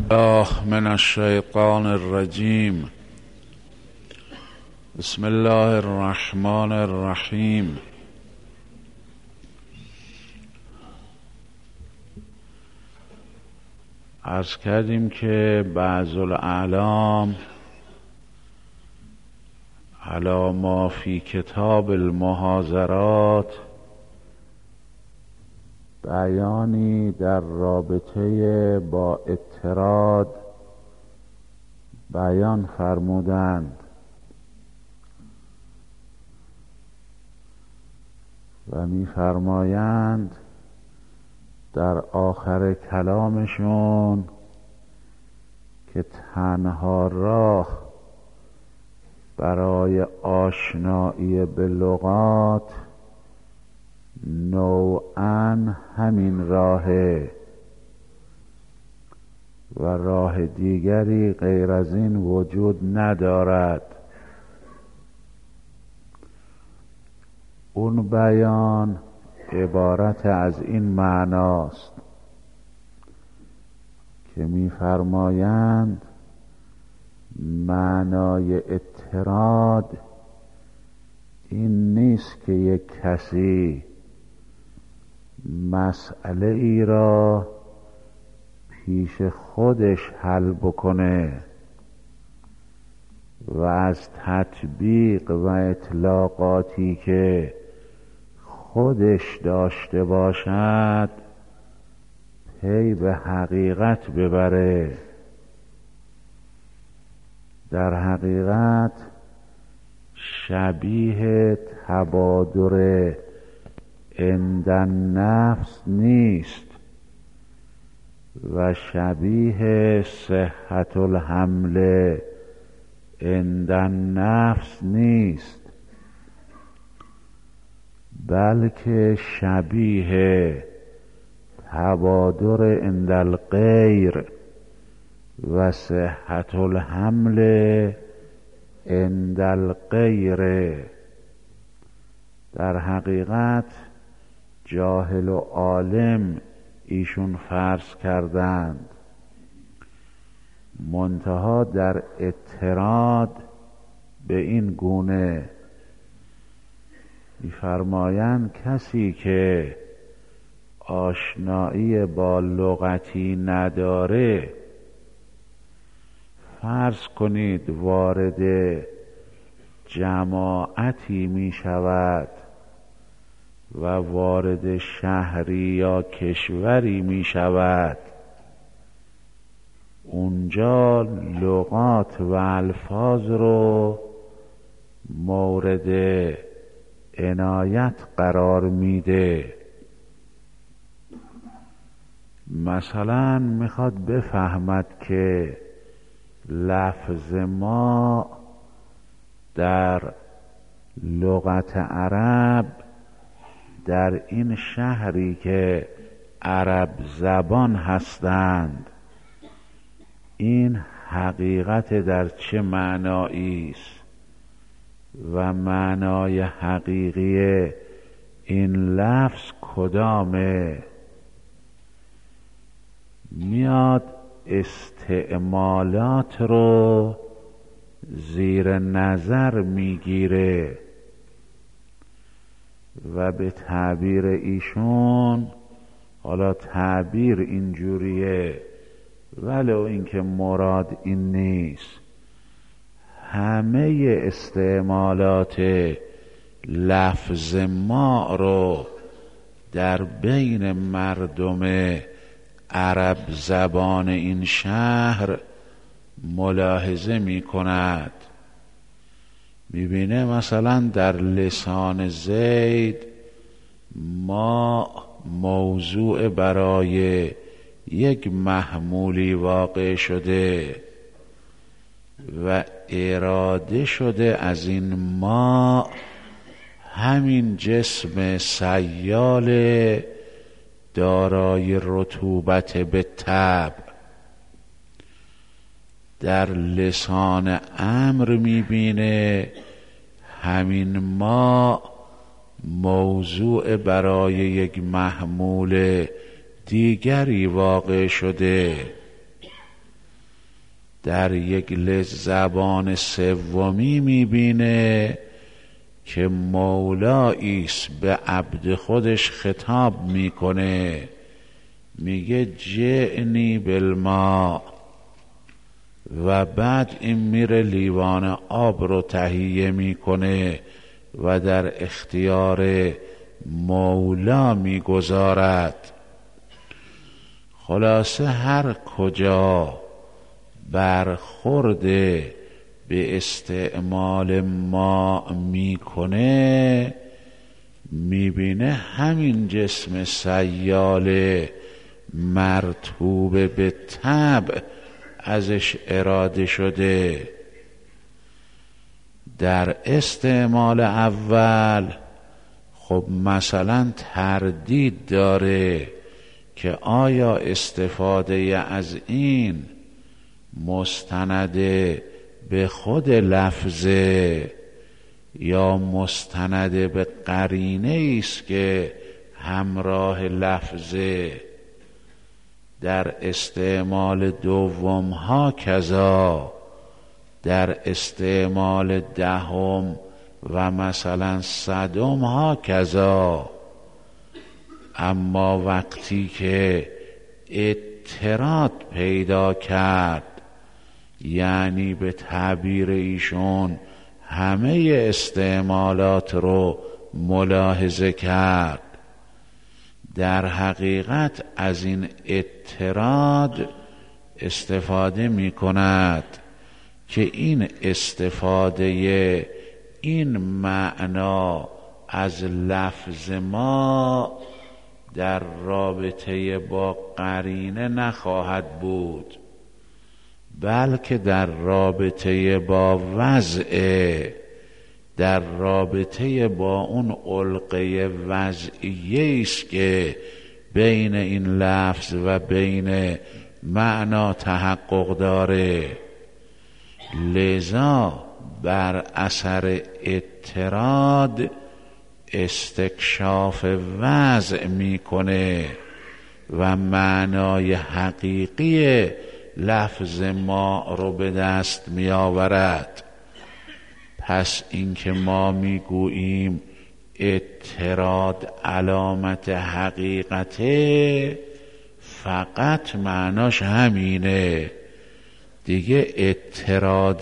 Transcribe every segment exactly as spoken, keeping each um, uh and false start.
الله من الشیطان الرجیم. بسم الله الرحمن الرحیم. عرض کردیم که بعض الاعلام علی ما فی کتاب المحاضرات بیانی در رابطه با اعتراض بیان فرمودند و می‌فرمایند در آخر کلامشون که تنها راه برای آشنایی به لغات نوعاً همین راهه و راه دیگری غیر از این وجود ندارد. اون بیان عبارت از این معناست که می‌فرمایند معنای اعتراض این نیست که یک کسی مسئله ای را پیش خودش حل بکنه و از تطبیق و اطلاقاتی که خودش داشته باشد پی به حقیقت ببره. در حقیقت شبیه تبادر عند النفس نیست و شبیه صحت الحمل عند النفس نیست، بلکه شبیه تبادر عند الغیر و صحت الحمل عند الغیر. در حقیقت جاهل و عالم ایشون فرض کردند، منتها در اعتراض به این گونه می‌فرمایند کسی که آشنایی با لغتی نداره، فرض کنید وارد جماعتی می شود و وارد شهری یا کشوری می شود، اونجا لغات و الفاظ رو مورد عنایت قرار میده. مثلا میخواد بفهمد که لفظ ما در لغت عرب در این شهری که عرب زبان هستند این حقیقت در چه معنایی است و معنای حقیقی این لفظ کدامه. میاد استعمالات رو زیر نظر میگیره و به تعبیر ایشون، حالا تعبیر اینجوریه ولو اینکه مراد این نیست، همه استعمالات لفظ ما رو در بین مردم عرب زبان این شهر ملاحظه می کند. می بینه مثلا در لسان زید ما موضوع برای یک محمولی واقع شده و اراده شده از این ما همین جسم سیال دارای رطوبت به طبع. در لسان امر میبینه همین ما موضوع برای یک محمول دیگری واقع شده. در یک لز زبان سومی میبینه که مولاییست به عبد خودش خطاب میکنه، میگه جئنی بالماء، و بعد این میره لیوان آب رو تهیه میکنه و در اختیار مولا میگذارد. خلاصه هر کجا برخورد به استعمال ما میکنه میبینه همین جسم سیال مرطوب به طبع ازش اراده شده. در استعمال اول خب مثلا تردید داره که آیا استفاده از این مستند به خود لفظه یا مستند به قرینه است که همراه لفظه. در استعمال دوم ها کذا، در استعمال دهم و مثلا صدم ها کذا. اما وقتی که اضطراد پیدا کرد، یعنی به تعبیر ایشون همه استعمالات رو ملاحظه کرد، در حقیقت از این اضطراد استفاده می کند که این استفاده این معنا از لفظ ما در رابطه با قرینه نخواهد بود، بلکه در رابطه با وضع، در رابطه با اون علقه وضعیه است که بین این لفظ و بین معنا تحقق داره. لذا بر اثر اضطراد استکشاف وضع میکنه و معنای حقیقی لفظ ما رو به دست می آورد. پس اینکه ما میگوییم اضطراد علامت حقیقته، فقط معناش همینه دیگه. اضطراد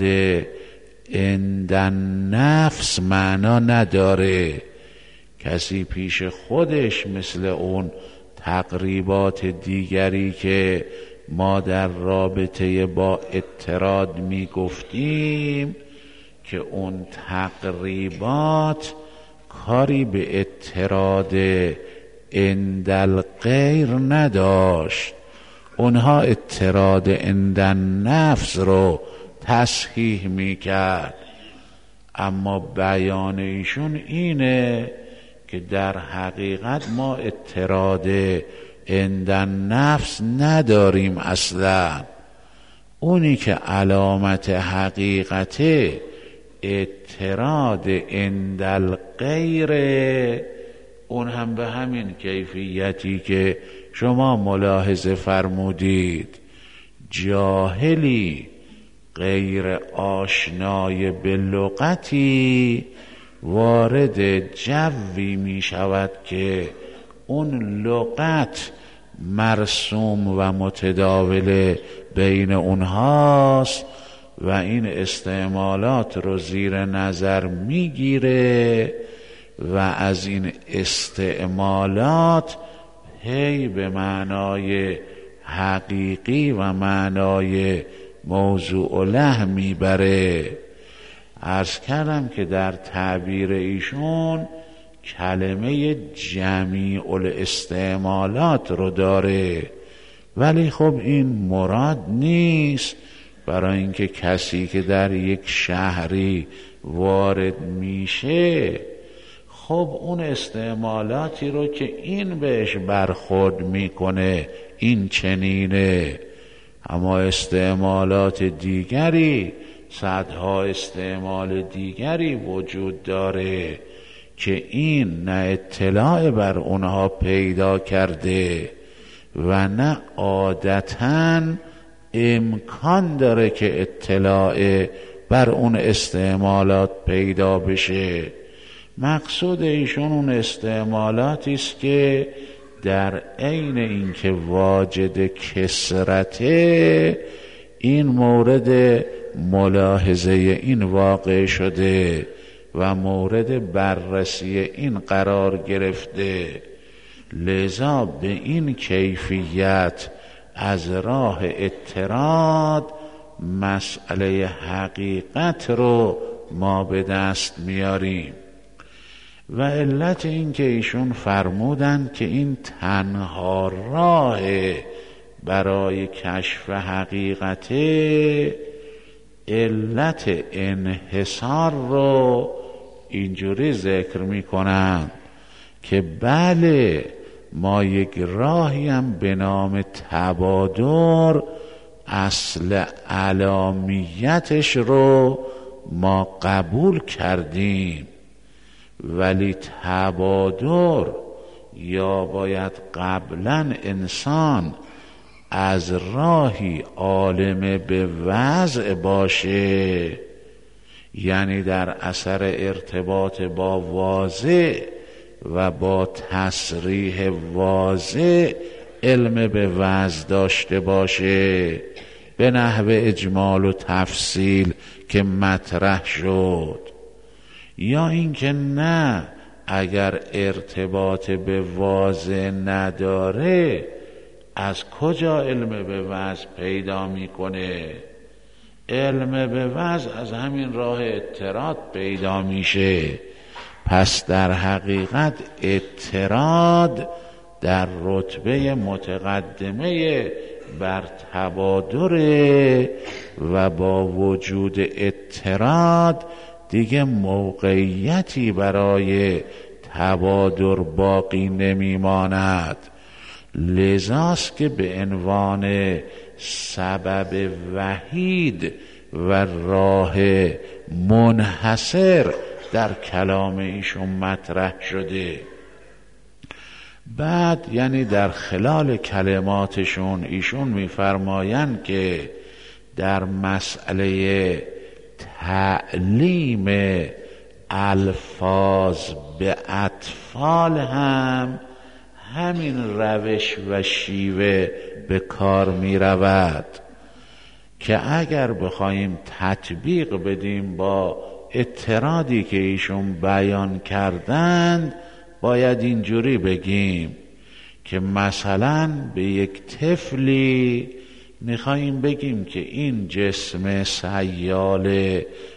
عند النفس معنا نداره. کسی پیش خودش مثل اون تقریبات دیگری که ما در رابطه با اضطراد می گفتیم که اون تقریبات کاری به اضطراد عند الغیر نداشت. اونها اضطراد عند النفس رو تصحیح می کرد، اما بیان ایشون اینه که در حقیقت ما اضطراد عند النفس نداریم اصلا. اونی که علامت حقیقته اضطراد عند الغیر، اون هم به همین کیفیتی که شما ملاحظه فرمودید. جاهلی غیر آشنای به لغتی وارد جوی می شود که اون لغت مرسوم و متداول بین اونهاست و این استعمالات رو زیر نظر میگیره و از این استعمالات هی به معنای حقیقی و معنای موضوع له میبره. عرض کردم که در تعبیر ایشون کلمه جمیع الاستعمالات رو داره، ولی خب این مراد نیست، برای اینکه کسی که در یک شهری وارد میشه خب اون استعمالاتی رو که این بهش برخورد میکنه این چنینه، اما استعمالات دیگری، صدها استعمال دیگری وجود داره که این نه اطلاع بر اونها پیدا کرده و نه عادتاً امکان داره که اطلاع بر اون استعمالات پیدا بشه. مقصود ایشون اون استعمالاتی است که در عین اینکه واجد کثرته این مورد ملاحظه این واقع شده و مورد بررسی این قرار گرفته، لذا به این کیفیت از راه اطراد مسئله حقیقت رو ما به دست میاریم. و علت این که ایشون فرمودن که این تنها راه برای کشف حقیقت، علت انحصار رو اینجوری ذکر میکنن که بله ما یک راهی هم به نام تبادر اصل علامیتش رو ما قبول کردیم، ولی تبادر یا باید قبلا انسان از راهی عالم به وضع باشه، یعنی در اثر ارتباط با واضع و با تصریح واضع علم به وضع داشته باشه به نحو اجمال و تفصیل که مطرح شد، یا اینکه نه اگر ارتباط به واضع نداره از کجا علم به وضع پیدا میکنه؟ علم به وضع از همین راه اطراد پیدا میشه. پس در حقیقت اطراد در رتبه متقدمه بر تبادره و با وجود اطراد دیگه موقعیتی برای تبادر باقی نمیماند. لذاست که به عنوان سبب وحید و راه منحصر در کلام ایشون مطرح شده. بعد یعنی در خلال کلماتشون ایشون میفرمایند که در مسئله تعلیم الفاظ به اطفال هم همین روش و شیوه به کار می رود که اگر بخوایم تطبیق بدیم با اطرادی که ایشون بیان کردند باید اینجوری بگیم که مثلا به یک طفلی میخواییم بگیم که این جسم سیال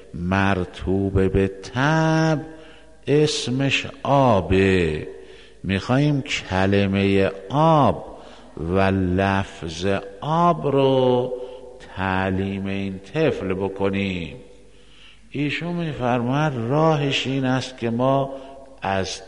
مرطوب به تب اسمش آبه، میخواییم کلمه آب و لفظ آب رو تعلیم این طفل بکنیم. ایشون میفرماید راهش این است که ما از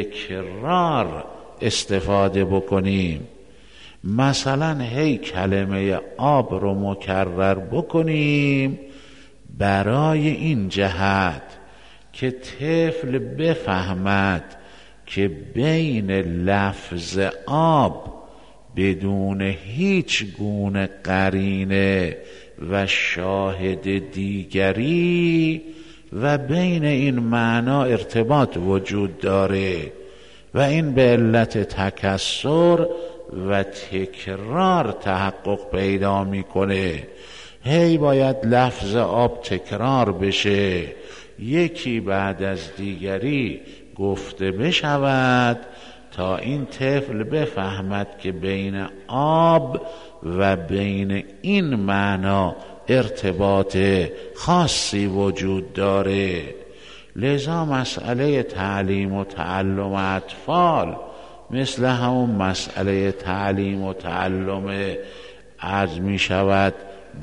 تکرار استفاده بکنیم. مثلا هی کلمه آب رو مکرر بکنیم برای این جهت که طفل بفهمد که بین لفظ آب بدون هیچ گونه قرینه و شاهد دیگری و بین این معنا ارتباط وجود داره و این به علت تکسر و تکرار تحقق پیدا میکنه. هی باید لفظ آب تکرار بشه، یکی بعد از دیگری گفته بشود تا این طفل بفهمد که بین آب و بین این معنا ارتباط خاصی وجود داره. لذا مسئله تعلیم و تعلم اطفال مثل همون مسئله تعلیم و تعلم عرض می شود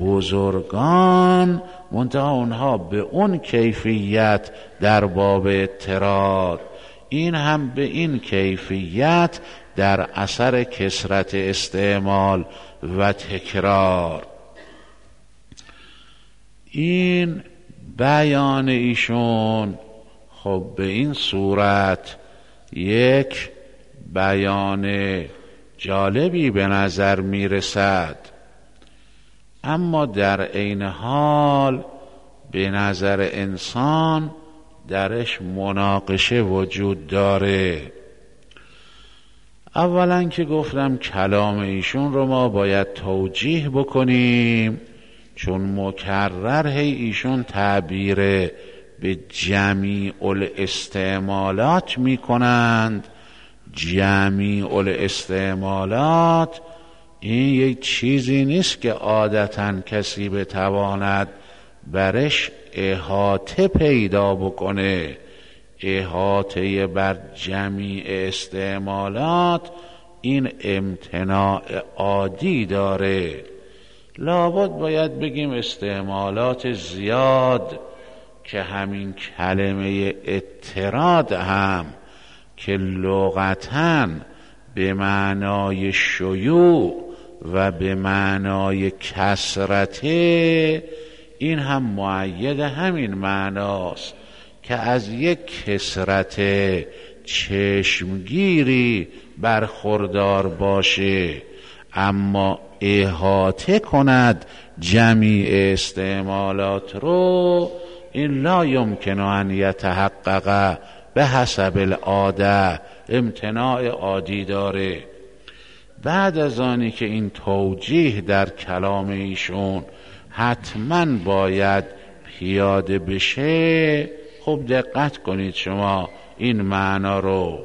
بزرگان، منتها اونها به اون کیفیت در باب اطراد، این هم به این کیفیت در اثر کثرت استعمال و تکرار. این بیان ایشون خب به این صورت یک بیان جالبی به نظر می رسد اما در عین حال به نظر انسان درش مناقشه وجود داره. اولا که گفتم کلام ایشون رو ما باید توجیه بکنیم، چون مکرر هی ایشون تعبیر به جمیع الاستعمالات می کنند. جمیع الاستعمالات این یک چیزی نیست که عادتاً کسی بتواند برش احاطه پیدا بکنه. احاطه بر جمیع استعمالات این امتناع عادی داره. لابد باید بگیم استعمالات زیاد که همین کلمه اطراد هم که لغتاً به معنای شیوع و به معنای کثرته، این هم مؤید همین معناست که از یک کثرت چشمگیری برخوردار باشه، اما احاطه کند جمیع استعمالات رو، این لا یمکن ان یتحقق به حسب العاده، امتناع عادی داره. بعد از آنی که این توجیه در کلام ایشون حتما باید پیاده بشه، خب دقت کنید شما این معنا رو.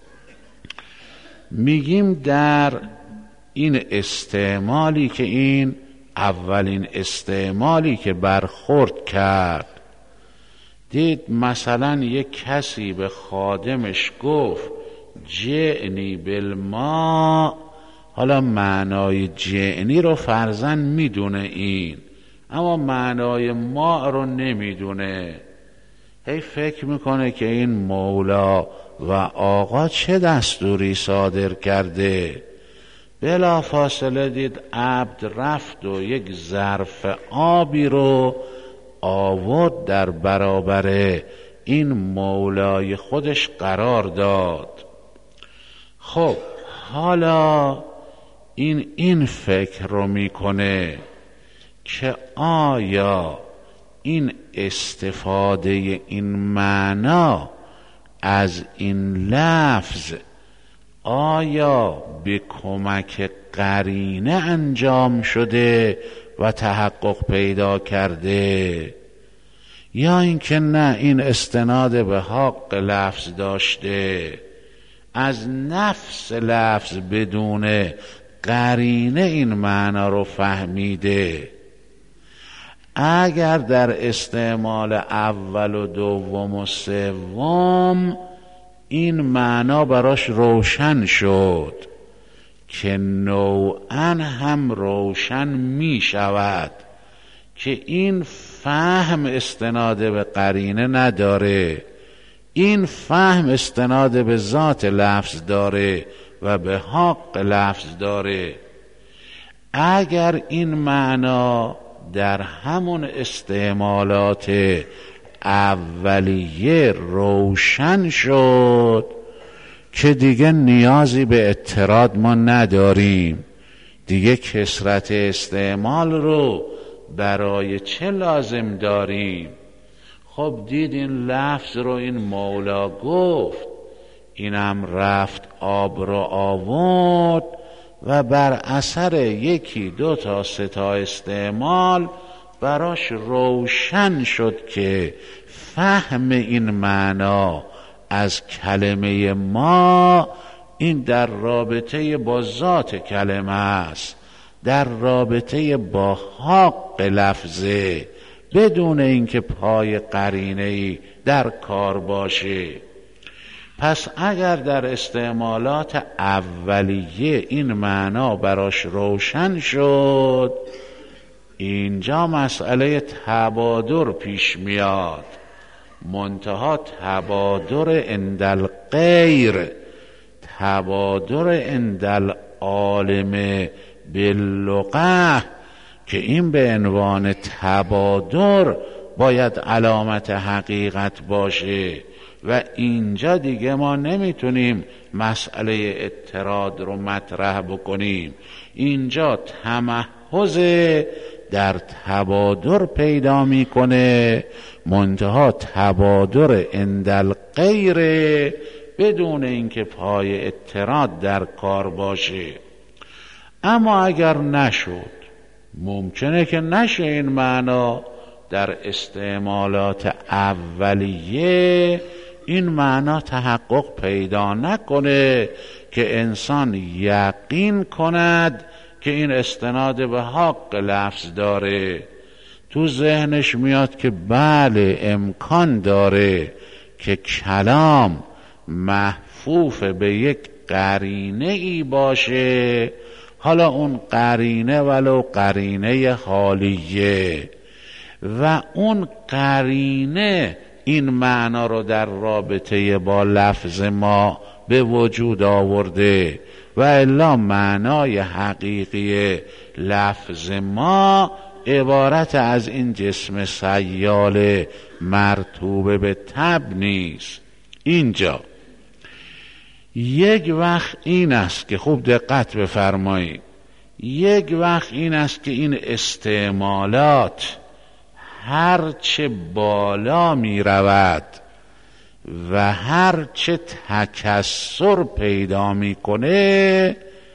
میگیم در این استعمالی که این اولین استعمالی که برخورد کرد، دید مثلا یک کسی به خادمش گفت جعنی بالماء، حالا معنای جعنی رو فرضاً میدونه این، اما معنای ماء رو نمیدونه. هی فکر میکنه که این مولا و آقا چه دستوری صادر کرده. بلا فاصله دید عبد رفت و یک ظرف آبی رو آورد در برابر این مولای خودش قرار داد. خب حالا این این فکر رو میکنه که آیا این استفاده این معنا از این لفظ آیا به کمک قرینه انجام شده و تحقق پیدا کرده، یا اینکه نه این استناد به حق لفظ داشته، از نفس لفظ بدون قرینه این معنا رو فهمیده. اگر در استعمال اول و دوم و سوم این معنا براش روشن شد که نوعاً هم روشن می شود که این فهم استناد به قرینه نداره، این فهم استناد به ذات لفظ داره و به حق لفظ داره. اگر این معنا در همون استعمالات اولیه روشن شد که دیگه نیازی به اطراد ما نداریم، دیگه کثرت استعمال رو برای چه لازم داریم؟ خب دید این لفظ رو این مولا گفت، اینم رفت آب رو آورد و بر اثر یکی دو تا سه تا استعمال براش روشن شد که فهم این معنا از کلمه ما این در رابطه با ذات کلمه است، در رابطه با حق لفظه، بدون اینکه پای قرینه‌ای در کار باشه. پس اگر در استعمالات اولیه این معنا براش روشن شد، اینجا مسئله تبادر پیش میاد. منتها تبادر عند غیر، تبادر عند العالم باللغة، که این به عنوان تبادر باید علامت حقیقت باشه و اینجا دیگه ما نمیتونیم مسئله اطراد رو مطرح بکنیم. اینجا تمحض در تبادر پیدا میکنه، منتها تبادر اندل غیر، بدون اینکه پای اضطراد در کار باشه. اما اگر نشد، ممکنه که نشه این معنا در استعمالات اولیه این معنا تحقق پیدا نکنه که انسان یقین کند که این استناد به حق لفظ داره. تو ذهنش میاد که بله امکان داره که کلام محفوف به یک قرینه ای باشه، حالا اون قرینه ولو قرینه حالیه، و اون قرینه این معنا رو در رابطه با لفظ ما به وجود آورده، و الا معنای حقیقی لفظ ما عبارت از این جسم سیال مرطوب به تب نیست. اینجا یک وقت این است که خوب دقت بفرمایید، یک وقت این است که این استعمالات هرچه بالا می رود و هرچه تکثر پیدا می کنه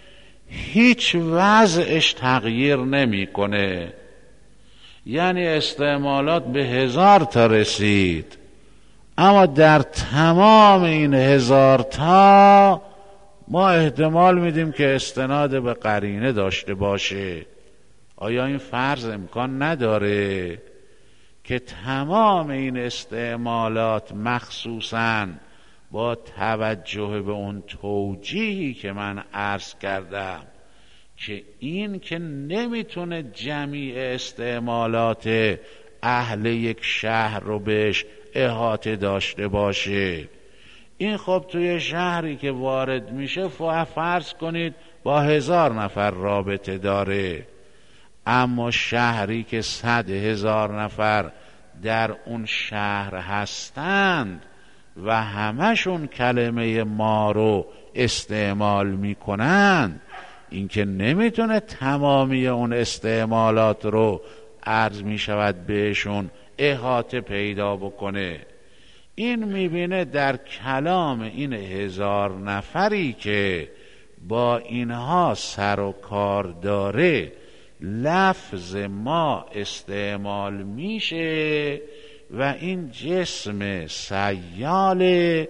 هیچ وضعش تغییر نمی کنه. یعنی استعمالات به هزار تا رسید، اما در تمام این هزار تا ما احتمال میدیم که استناد به قرینه داشته باشه. آیا این فرض امکان نداره که تمام این استعمالات مخصوصاً با توجه به اون توجیهی که من عرض کردم که این که نمیتونه جمیع استعمالات اهل یک شهر رو بهش احاطه داشته باشه، این خب توی شهری که وارد میشه فرض کنید با هزار نفر رابطه داره، اما شهری که صد هزار نفر در اون شهر هستند و همشون کلمه ما رو استعمال میکنند، این که نمیتونه تمامی اون استعمالات رو عرض میشود بهشون احاطه پیدا بکنه. این میبینه در کلام این هزار نفری که با اینها سر و کار داره لفظ ما استعمال میشه و این جسم سیال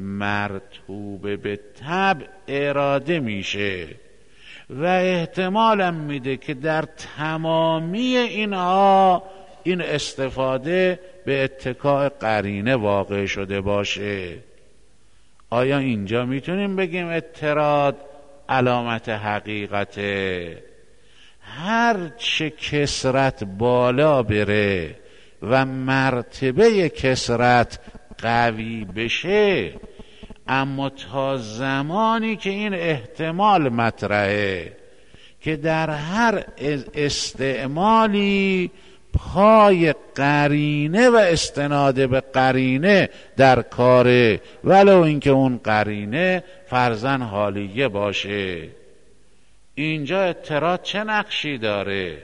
مرطوب به طبع اراده میشه، و احتمالم میده که در تمامی اینها این استفاده به اتکاء قرینه واقع شده باشه. آیا اینجا میتونیم بگیم اضطراد علامت حقیقته؟ هر چه کثرت بالا بره و مرتبه کثرت قوی بشه، اما تا زمانی که این احتمال مطرحه که در هر استعمالی پای قرینه و استناد به قرینه در کاره، ولو اینکه اون قرینه فرضاً حالیه باشه، اینجا اضطراد چه نقشی داره؟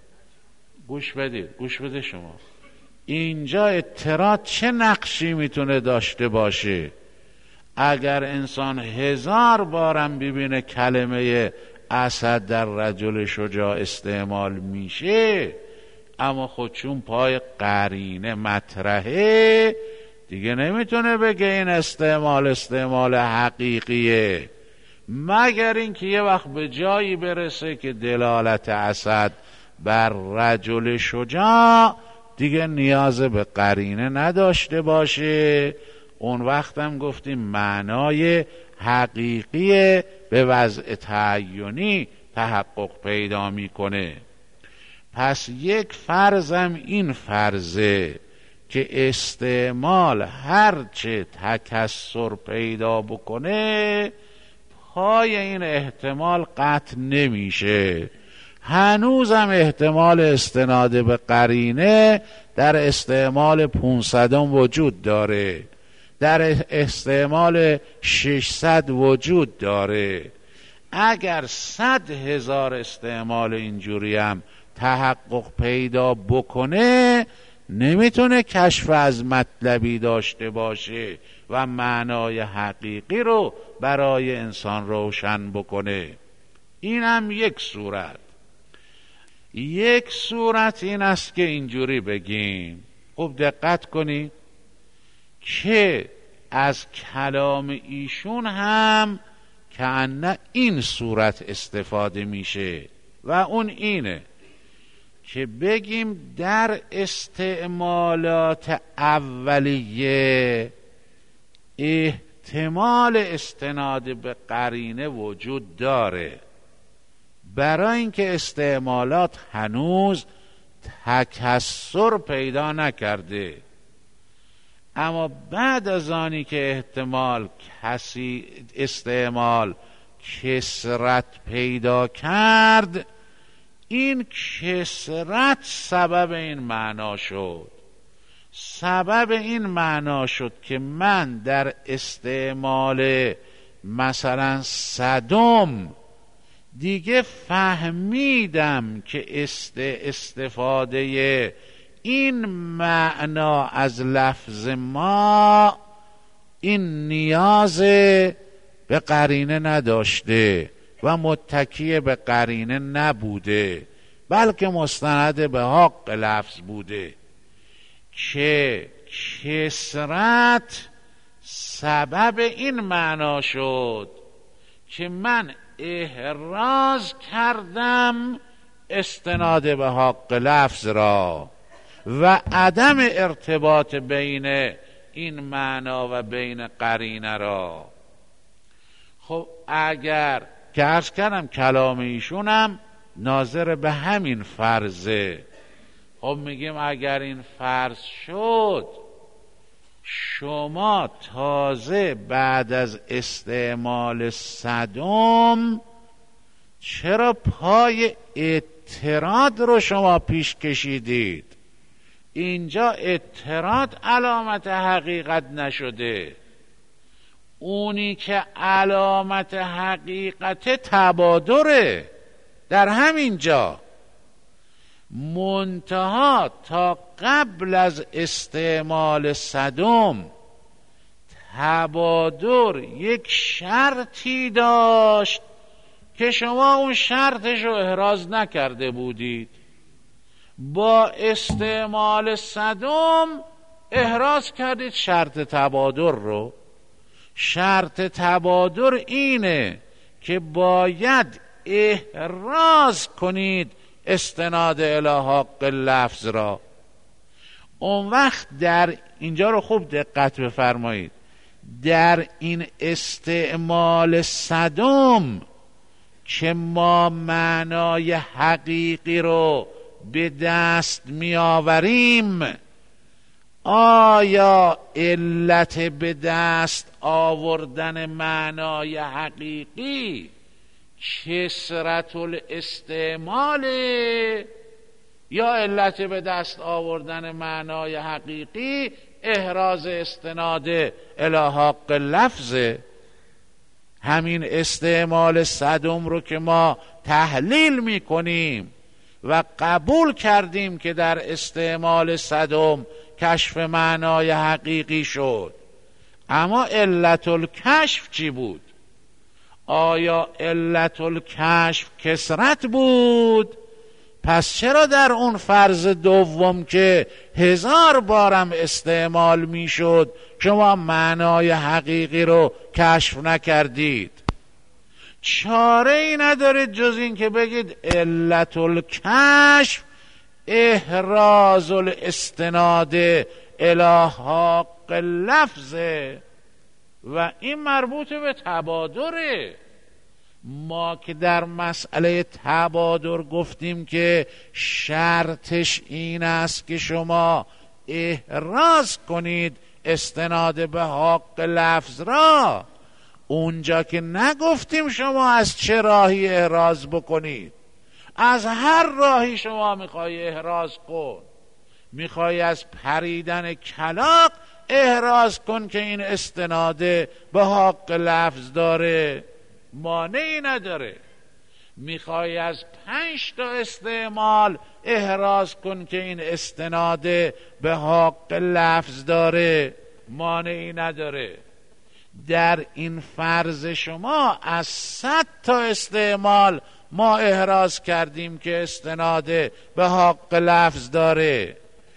گوش بدید، گوش بده شما. اینجا اضطراد چه نقشی میتونه داشته باشه؟ اگر انسان هزار بارم ببینه کلمه اسد در رجل شجاع استعمال میشه، اما خود چون پای قرینه مطرحه دیگه نمیتونه بگه این استعمال استعمال حقیقیه، مگر اینکه یه وقت به جایی برسه که دلالت اسد بر رجل شجاع دیگه نیاز به قرینه نداشته باشه. اون وقت هم گفتیم معنای حقیقی به وضع تعینی تحقق پیدا میکنه. پس یک فرضم این فرضه که استعمال هرچه تکثر پیدا بکنه پای این احتمال قطع نمیشه. هنوزم احتمال استناد به قرینه در استعمال پونصدم وجود داره، در استعمال ششصد وجود داره. اگر صد هزار استعمال اینجوری هم تحقق پیدا بکنه نمیتونه کشف از مطلبی داشته باشه و معنای حقیقی رو برای انسان روشن بکنه. این هم یک صورت. یک صورت این است که اینجوری بگیم، خوب دقت کنی که از کلام ایشون هم کأنه این صورت استفاده میشه و اون اینه که بگیم در استعمالات اولیه احتمال استناد به قرینه وجود داره، برای اینکه استعمالات هنوز تکثر پیدا نکرده. اما بعد از آنی که احتمال کسی استعمال کثرت پیدا کرد، این کثرت سبب این معنا شد. سبب این معنا شد که من در استعمال مثلا صدم دیگه فهمیدم که است استفاده این معنا از لفظ ما این نیاز به قرینه نداشته و متکی به قرینه نبوده، بلکه مستند به حق لفظ بوده که کثرت سبب این معنا شد که من احراز کردم استناد به حق لفظ را و عدم ارتباط بین این معنا و بین قرینه را. خب اگر که عرض کردم کلام ایشونم ناظر به همین فرضه، خب میگیم اگر این فرض شد، شما تازه بعد از استعمال صدم چرا پای اعتراض رو شما پیش کشیدید؟ اینجا اعتراض علامت حقیقت نشده، اونی که علامت حقیقت تبادره در همین جا. منتها تا قبل از استعمال صدم تبادر یک شرطی داشت که شما اون شرطش رو احراز نکرده بودید. با استعمال صدم احراز کردید شرط تبادر رو. شرط تبادر اینه که باید احراز کنید استناد الی حق لفظ را. اون وقت در اینجا رو خوب دقت بفرمایید، در این استعمال صدم که ما معنای حقیقی رو به دست می آوریم، آیا علت به دست آوردن معنای حقیقی کثرت الاستعمال یا علت به دست آوردن معنای حقیقی احراز استناد الی حق لفظ؟ همین استعمال صدم رو که ما تحلیل می کنیم و قبول کردیم که در استعمال صدم کشف معنای حقیقی شد، اما علت الکشف چی بود؟ آیا علت الکشف کثرت بود؟ پس چرا در اون فرض دوم که هزار بارم استعمال می شد شما معنای حقیقی رو کشف نکردید؟ چاره ای ندارید جز این که بگید علت الکشف احراز الاستناد الی حق لفظه و این مربوط به تبادره. ما که در مسئله تبادر گفتیم که شرطش این است که شما احراز کنید استناد به حق لفظ را، اونجا که نگفتیم شما از چه راهی احراز بکنید. از هر راهی شما میخوای احراز کن. میخوای از پریدن کلاغ احراز کن که این استناد به حق لفظ داره، مانعی نداره. میخوای از پنج تا استعمال احراز کن که این استناد به حق لفظ داره، مانعی نداره. در این فرض شما از صد تا استعمال ما احراز کردیم که استناد به حق لفظ داره.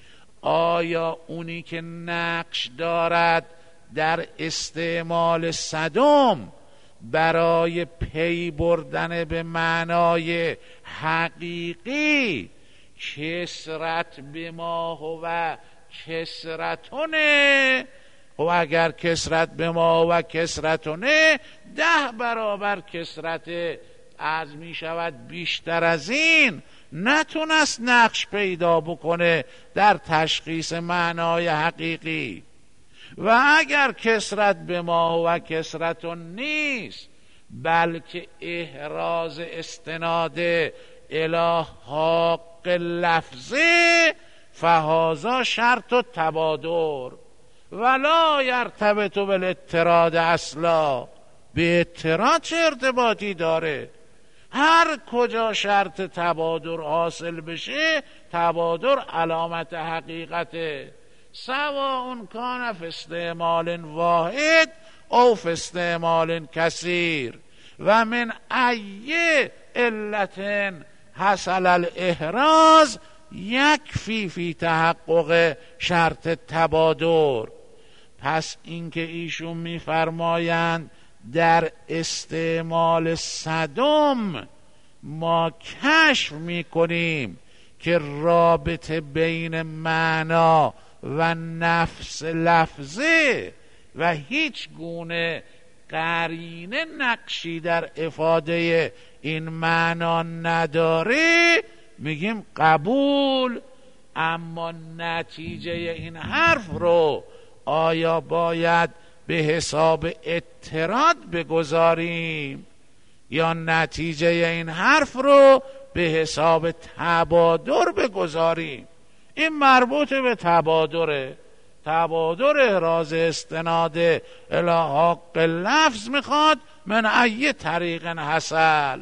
آیا اونی که نقش دارد در استعمال صدم برای پی بردن به معنای حقیقی کسرت به ما و کسرتونه، و اگر کسرت به ما و کسرتونه ده برابر کسرت از می شود بیشتر از این، نتونست نقش پیدا بکنه در تشخیص معنای حقیقی. و اگر کسرت به ما و کسرتون نیست بلکه احراز استناد الی حق لفظه، فهذا شرط و تبادر ولا یرتبط بالاضطراد اصلا. به اضطراد چه ارتباطی داره؟ هر کجا شرط تبادر حاصل بشه، تبادر علامت حقیقته، سواء کان فی استعمال واحد او فی استعمال کثیر. و من ای علت حصل الاحراز یکفی فی تحقق شرط تبادر. پس اینکه ایشون میفرمایند در استعمال صدم ما کشف میکنیم که رابطه بین معنا و نفس لفظه و هیچ گونه قرینه نقشی در افاده این معنا نداره، میگیم قبول. اما نتیجه این حرف رو آیا باید به حساب اضطراد بگذاریم یا نتیجه این حرف رو به حساب تبادر بگذاریم؟ این مربوط به تبادره. تبادر احراز استناد الی حق لفظ میخواد من ای طریق حصل.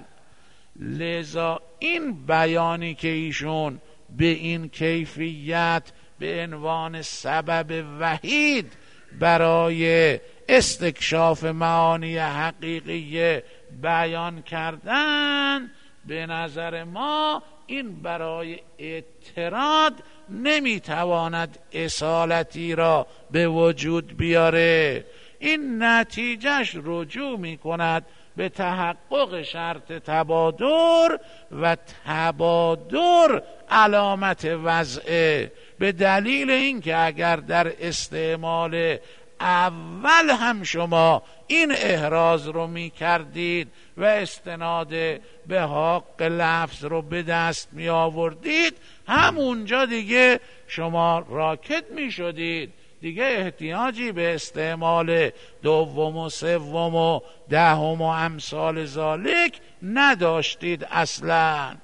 لذا این بیانی که ایشون به این کیفیت به عنوان سبب وحید برای استکشاف معانی حقیقی بیان کردن، به نظر ما این برای اضطراد نمیتواند اصالتی را به وجود بیاره. این نتیجهش رجوع میکند به تحقق شرط تبادر و تبادر علامت وضعه، به دلیل اینکه اگر در استعمال اول هم شما این احراز رو می کردید و استناد به حق لفظ رو به دست می آوردید، همونجا دیگه شما راکت می شدید، دیگه احتیاجی به استعمال دوم و سوم و دهم و امثال ذالک نداشتید اصلا.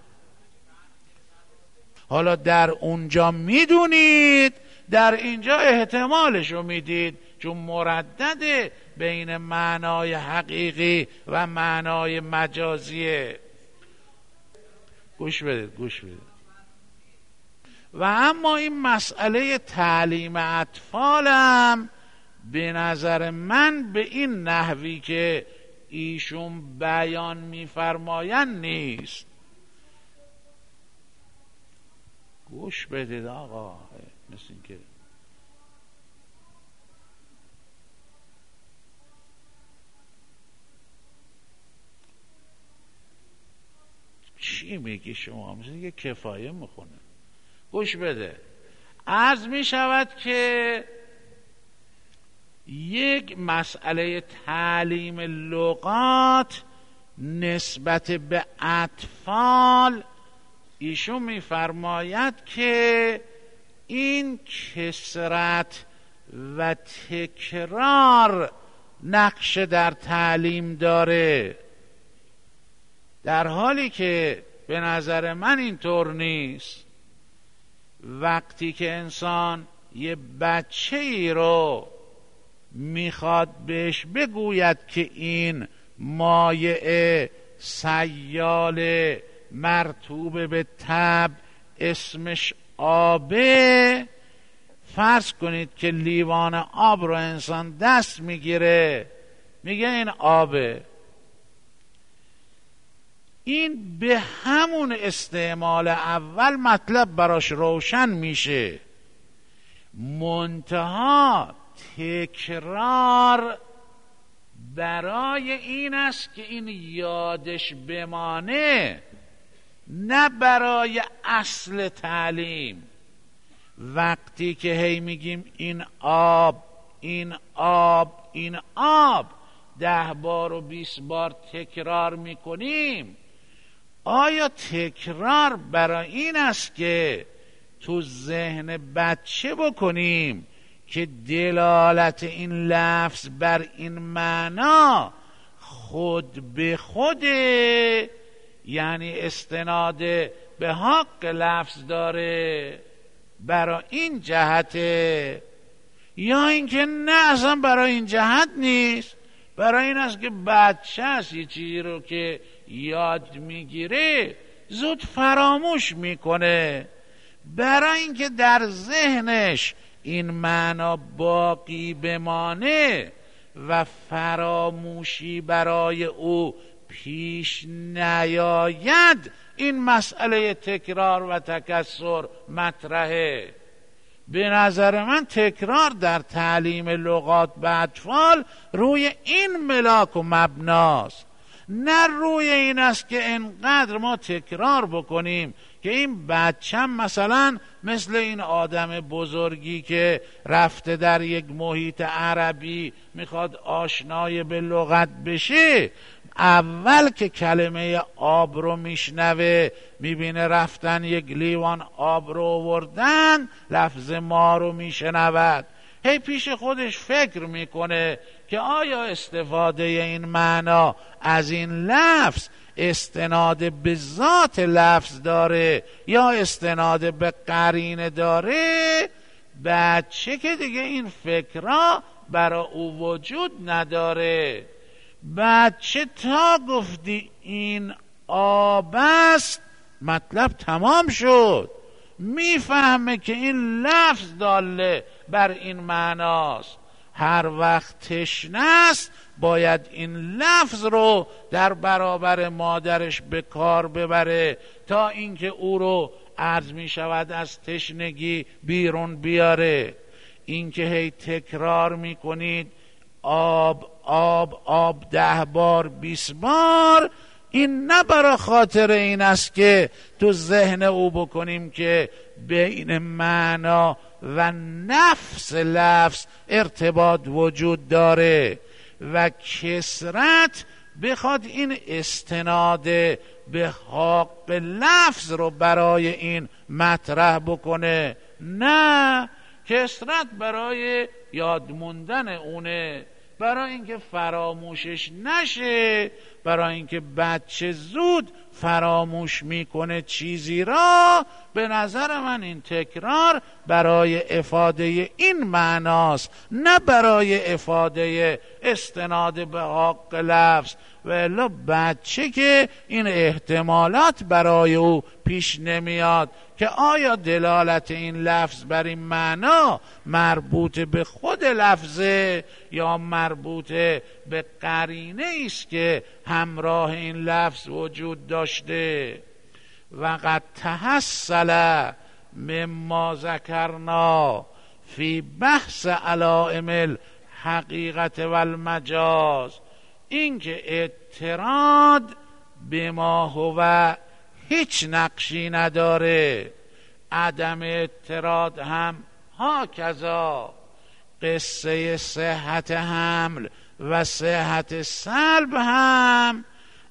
حالا در اونجا میدونید، در اینجا احتمالشو میدید، چون مردد بین معنای حقیقی و معنای مجازیه. گوش بدید گوش بدید. و اما این مسئله تعلیم اطفالم به نظر من به این نحوی که ایشون بیان میفرمایند نیست. گوش بدید آقا، مثل این که چی میگی شما؟ مثل این که کفایه میخونه. گوش بده. عرض می شود که یک مسئله تعلیم لغات نسبت به اطفال، ایشون میفرماید که این کثرت و تکرار نقش در تعلیم داره، در حالی که به نظر من اینطور نیست. وقتی که انسان یه بچه ای رو میخواد بهش بگوید که این مایع سیال مرطوب به تب اسمش آبه، فرض کنید که لیوان آب رو انسان دست میگیره میگه این آبه، این به همون استعمال اول مطلب براش روشن میشه، منتها تکرار برای این است که این یادش بمانه، نه برای اصل تعلیم. وقتی که هی میگیم این آب این آب این آب ده بار و بیست بار تکرار میکنیم، آیا تکرار برای این است که تو ذهن بچه بکنیم که دلالت این لفظ بر این معنا خود به خوده، یعنی استناد به حق لفظ داره، برای این جهته، یا اینکه نه اصلا برای این جهت نیست، برای این است که بچه هست یه چیزی رو که یاد میگیره زود فراموش میکنه، برای اینکه در ذهنش این معنا باقی بمانه و فراموشی برای او پیش نیاید، این مسئله تکرار و تکسر مطرحه. به نظر من تکرار در تعلیم لغات به اطفال روی این ملاک و مبناست، نه روی این است که انقدر ما تکرار بکنیم که این بچم مثلا مثل این آدم بزرگی که رفته در یک محیط عربی میخواد آشنای به لغت بشه، اول که کلمه آب رو میشنوه میبینه رفتن یک لیوان آب رو آوردن، لفظ ما رو میشنود، هی پیش خودش فکر میکنه که آیا استفاده این معنا از این لفظ استناد به ذات لفظ داره یا استناد به قرینه داره. بچه که دیگه این فکرها برای او وجود نداره، بچه تا گفتی این آب است مطلب تمام شد، میفهمه که این لفظ داله بر این معناست، هر وقت تشنه است باید این لفظ رو در برابر مادرش به کار ببره تا اینکه او رو عرض می شود از تشنگی بیرون بیاره. اینکه هی تکرار می کنید آب آب آب ده بار بیست بار، این نه برای خاطر این است که تو ذهن او بکنیم که بین معنا و نفس لفظ ارتباط وجود داره و کسرت بخواد این استناد به حق لفظ رو برای این مطرح بکنه، نه، کسرت برای یاد موندن اونه، برای اینکه فراموشش نشه، برای اینکه بچه زود فراموش میکنه چیزی را. به نظر من این تکرار برای افاده این معناست، نه برای افاده استناد به حق لفظ، و الا بچه که این احتمالات برای او پیش نمیاد که آیا دلالت این لفظ بر این معنا مربوط به خود لفظه یا مربوط به قرینه است که همراه این لفظ وجود داشته. و قد تحصل مما ذکرنا فی بحث علائم الحقیقت و المجاز، اینکه اعتراض به ما هو هیچ نقشی نداره، عدم اعتراض هم هاکذا. قصه صحت حمل و صحت سلب هم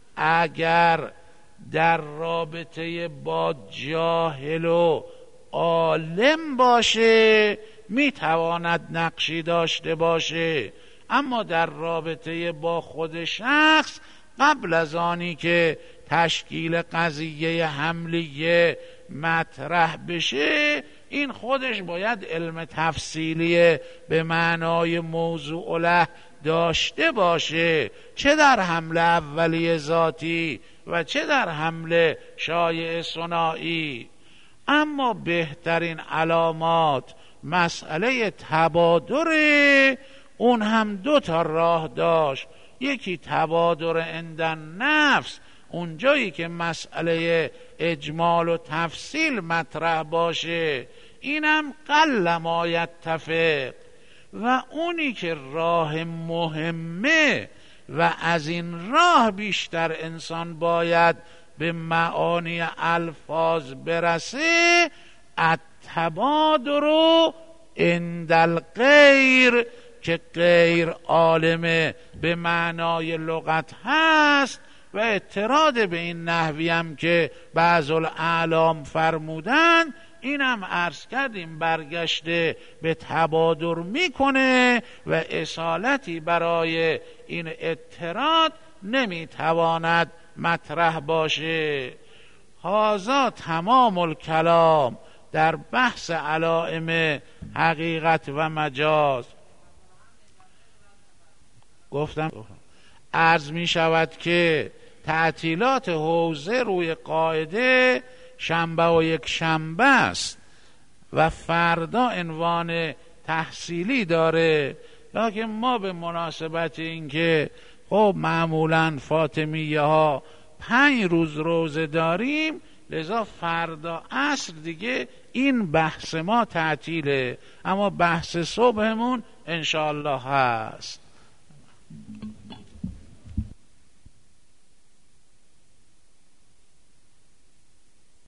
اگر در رابطه با جاهل و عالم باشه میتواند نقشی داشته باشه، اما در رابطه با خود شخص قبل از آنی که تشکیل قضیه حملیه مطرح بشه این خودش باید علم تفصیلی به معنای موضوع له داشته باشه، چه در حمله اولیه ذاتی و چه در حمله شایع ثنایی. اما بهترین علامات مسئله تبادره، اون هم دو تا راه داشت. یکی تبادر عندن نفس، اونجایی که مسئله اجمال و تفصیل مطرح باشه، اینم قل ما یتفق. و اونی که راه مهمه و از این راه بیشتر انسان باید به معانی الفاظ برسه، التبادر عند الغیر، که غیر عالم به معنای لغت هست و اعتراض به این نحوی هم که بعض الاعلام فرمودن، اینم عرض کردیم برگشته به تبادر میکنه و اصالتی برای این اعتراض نمیتواند مطرح باشه. هذا تمام الکلام در بحث علائم حقیقت و مجاز. گفتم عرض می شود که تعطیلات حوزه روی قاعده شنبه و یک شنبه است و فردا عنوان تحصیلی داره، لکن ما به مناسبت اینکه خب معمولا فاطمیه ها پنج روز روزه داریم، لذا فردا عصر دیگه این بحث ما تعطیله، اما بحث صبحمون انشاءالله هست.